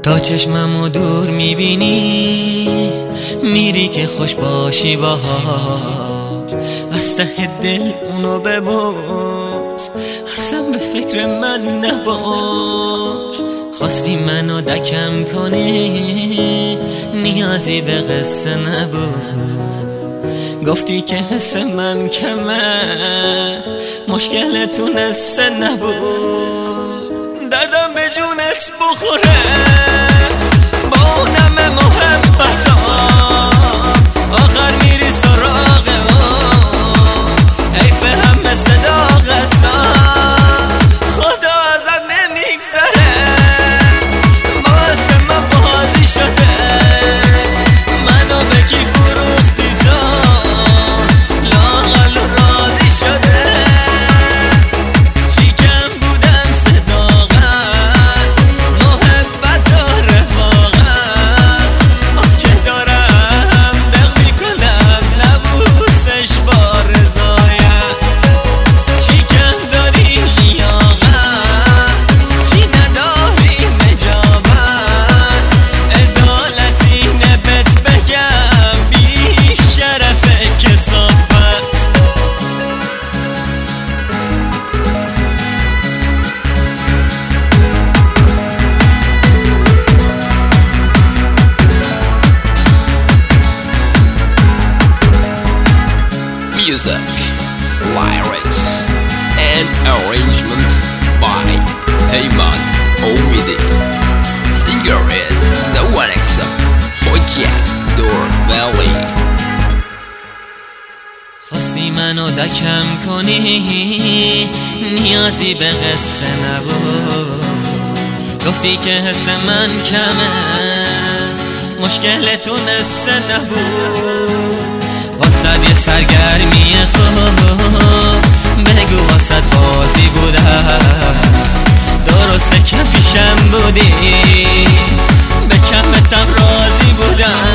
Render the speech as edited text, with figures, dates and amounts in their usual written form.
تا چشممو دور میبینی میری که خوش باشی باهاش، از ته دل اونو ببوس، اصلا به فکر من نباش. خواستی منو دکم کنی نیازی به قصه نبود، گفتی که حس من کمه مشکل تونسته نبود. دردم به جونت بخوره با اونم محبت آخر میری سراغ حیف همه صداقت خدا ازت نمیگذره، واسه من بازی شده منو به کی فروختی تو لااقل راضی شده. چی کم بودم صداقت محبت و رفاقت، آخ که دارم دق میکنم نبوسش با رضایت. چی کم داری لیاقت، چی نداری نجابت، عدالتی نبت بگم بی شرف کثافت. Music, lyrics, and arrangements by Heyman Omidi. Singer is the one except Hojjat Dur Valley. خواستی منو دکم کنی نیازی به قصه نبود، گفتی که حس من کمه مشکل تونسته نبود. واسد یه سرگرمی خوب بگو واسد بازی بودم، درسته که پیشم بودی به کمتم راضی بودم.